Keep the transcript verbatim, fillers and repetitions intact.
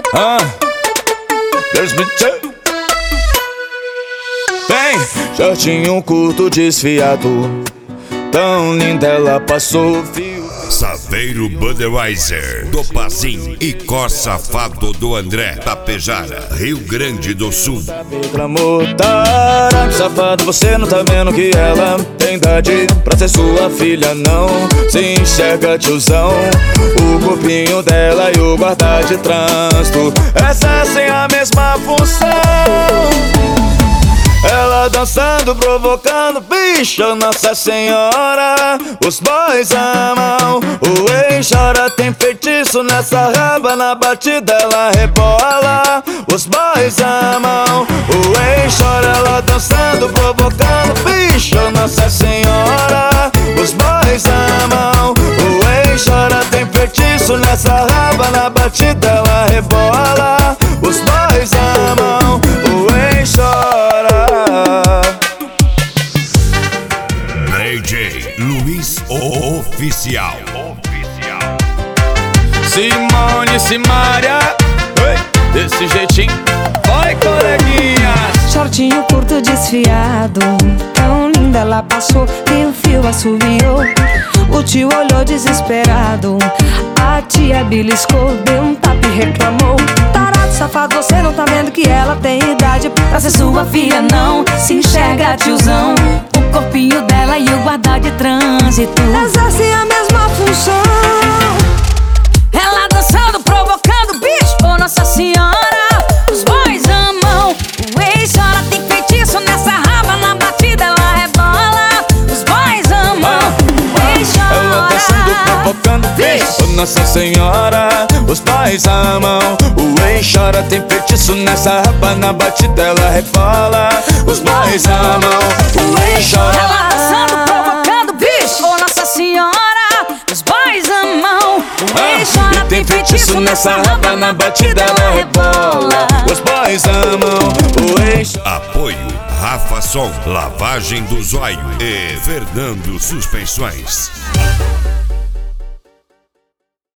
Ah, Deus me tchê. Bem, shortinho curto desfiado, tão linda ela passou fio. Saveiro Budweiser, do Pazim e Có Safado do André, Tapejara, Rio Grande do Sul. Reclamou, tarado, safado, você não tá vendo que ela tem idade pra ser sua filha, não se enxerga, tiozão. O corpinho dela e o guarda de trânsito exercem a mesma função. Ela dançando, provocando, bicho, Nossa Senhora. Os boys amam, o ex chora, tem feitiço nessa raba, na batida ela rebola. Os boys amam, o ex chora, ela dançando, provocando, bicho, Nossa Senhora. Os boys amam, o ex chora, tem feitiço nessa raba, na batida ela rebola. Os boys amam, o ex chora. D J Luiz Oficial. Simone, Simária, desse jeitinho, vai, coleguinhas. Shortinho curto desfiado, tão linda ela passou, e o fio assobiou. O tio olhou desesperado, a tia beliscou, deu um tapa e reclamou. Tarado, safado, você não tá vendo que ela tem idade pra ser sua filha, não se enxerga, tiozão. O corpinho dela e o guarda de trânsito exercem a mesma função. Ela dançando, provocando, bicho, oh Nossa Senhora. Os boys amam, o ex chora, tem feitiço nessa raba, na batida ela rebola. Os boys amam, o ex chora. Ela dançando, provocando, bicho, oh Nossa Senhora. Os boys amam, o ex chora, tem feitiço nessa raba, na batida ela rebola. Os boys amam, o ex chora. Ela dançando, provocando, bicho, oh Nossa Senhora. Os boys amam, o ex chora, tem feitiço nessa raba, na batida ela rebola. Os boys amam, o ex. Apoio Rafa Som, Lavagem do Zóio e Fernando Suspensões.